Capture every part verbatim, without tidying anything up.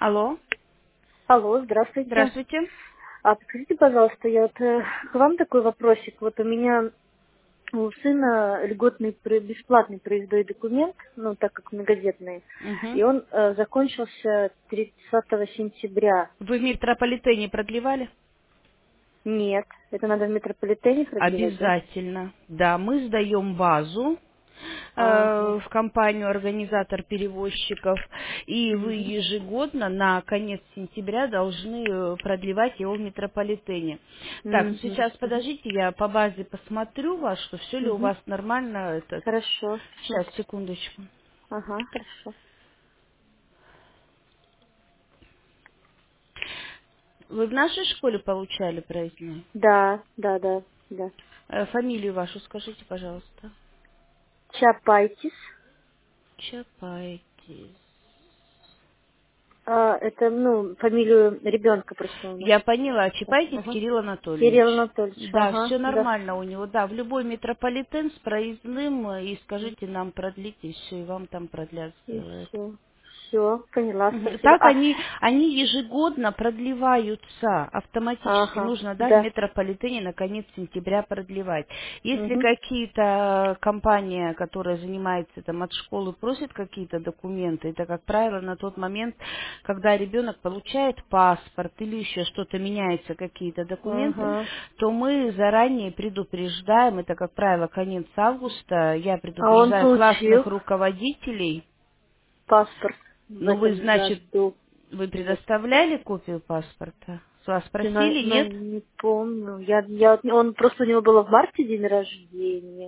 Алло, Алло, здравствуйте. здравствуйте. А подскажите, пожалуйста, я вот э, к вам такой вопросик. Вот у меня у сына льготный про- бесплатный проездной документ, ну так как многодетный, Мгм. и он э, закончился тридцатого сентября. Вы в метрополитене продлевали? Нет, это надо в метрополитене продлевать, да? Обязательно. Да, мы сдаем базу Ага. э, в компанию организатор перевозчиков, и вы Угу. ежегодно на конец сентября должны э, продлевать его в метрополитене. Так, ну Угу. сейчас подождите, я по базе посмотрю вас, что все ли у Угу. вас нормально. Этот. Хорошо. Сейчас, секундочку. Ага, хорошо. Вы в нашей школе получали проездной? Да, да, да, да. Э, Фамилию вашу скажите, пожалуйста. Чапайтис. Чапайтис. А, это, ну, фамилию ребенка просто у нас. Я поняла, Чапайтис Ага. Кирилл Анатольевич. Кирилл Анатольевич, Да, ага, все да. нормально у него. Да, в любой метрополитен с проездным, э, и скажите нам продлить, и все, и вам там продлят, И сделают. все. Все, поняла, Мгм. спасибо. Так А, они, они ежегодно продлеваются автоматически. ага, Нужно, да, в да. метрополитене на конец сентября продлевать. Если Угу, какие-то компания, которая занимается там от школы, просит какие-то документы, это, как правило, на тот момент, когда ребенок получает паспорт или еще что-то меняется, какие-то документы, ага. то мы заранее предупреждаем, это, как правило, конец августа, я А он предупреждаю классных получил руководителей. паспорт в Ну, вы, этом значит, году. вы Вот. предоставляли копию паспорта? С вас Ты на, просили, на- нет? не помню. Я, я, он просто у него было в марте день рождения.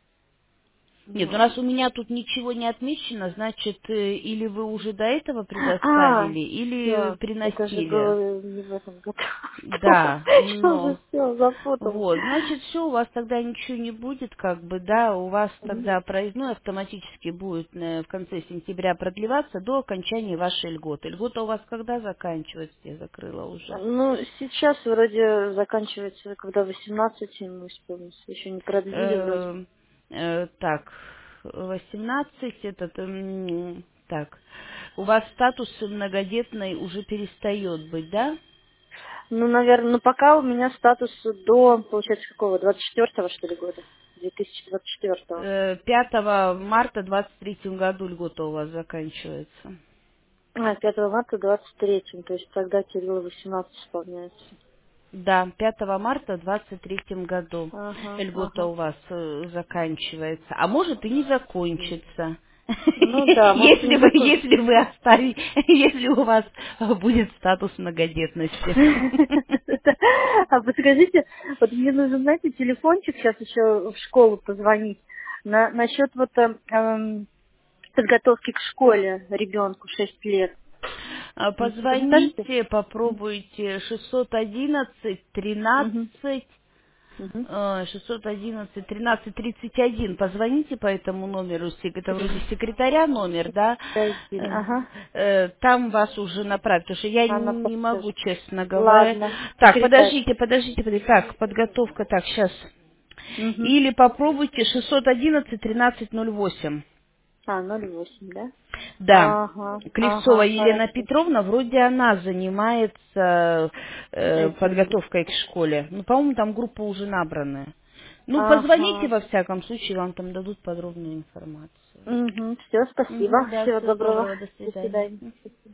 Нет, ну Вот. раз у меня тут ничего не отмечено, значит, э, или вы уже до этого А, предоставили, или все. Это же приносили. было не в этом году. Да, Я уже но все запуталась. вот, значит, все, у вас тогда ничего не будет, как бы, да, у вас Мгм. тогда проездной автоматически будет э, в конце сентября продлеваться до окончания вашей льготы. Льгота у вас когда заканчивается? Я закрыла уже. Ну, сейчас вроде заканчивается, когда восемнадцать ему исполнится. Еще не продлили вроде. Э, э, так, восемнадцать, этот, м, так, у вас статус многодетный уже перестает быть, да? Ну, наверное, ну пока у меня статус до, получается, какого, двадцать четвёртого что ли, года? две тысячи двадцать четвёртого. Э, пятого марта двадцать третьем году льгота у вас заканчивается. А, пятого марта двадцать третьем, то есть тогда Кириллу восемнадцать исполняется. Да, пятого марта двадцать третьем году Ага, льгота ага. у вас э, заканчивается, а может и не закончится. Ну да, может и Если не вы, закон. если вы оставите, если у вас будет статус многодетности. А подскажите, вот мне нужен, знаете, телефончик сейчас еще в школу позвонить на, насчет вот э, эм, подготовки к школе ребенку шесть лет. А, Не подскажете? Позвоните, попробуйте шестьсот одиннадцать Угу. тринадцать Угу. э, шестьсот одиннадцать тринадцать тридцать один. Позвоните по этому номеру, сек- это вроде секретаря номер, да? Один. Э, Ага. э, Там вас уже направят, потому что я Она не подскажет. могу, честно говоря. Ладно. Так, Секретарь. подождите, подождите, подождите. Так, подготовка, так, сейчас. Угу. Или попробуйте шестьсот одиннадцать тринадцать ноль восемь. А, ноль восемь, да? Да, Ага. Клевцова Ага, Елена хорошо. Петровна, вроде она занимается э, Этим, да. подготовкой к школе. Ну, по-моему, там группа уже набранная. Ну, позвоните Ага. во всяком случае, вам там дадут подробную информацию. Угу. Все, спасибо. Мгм, да, Всего всего доброго. доброго, до До свидания. свидания.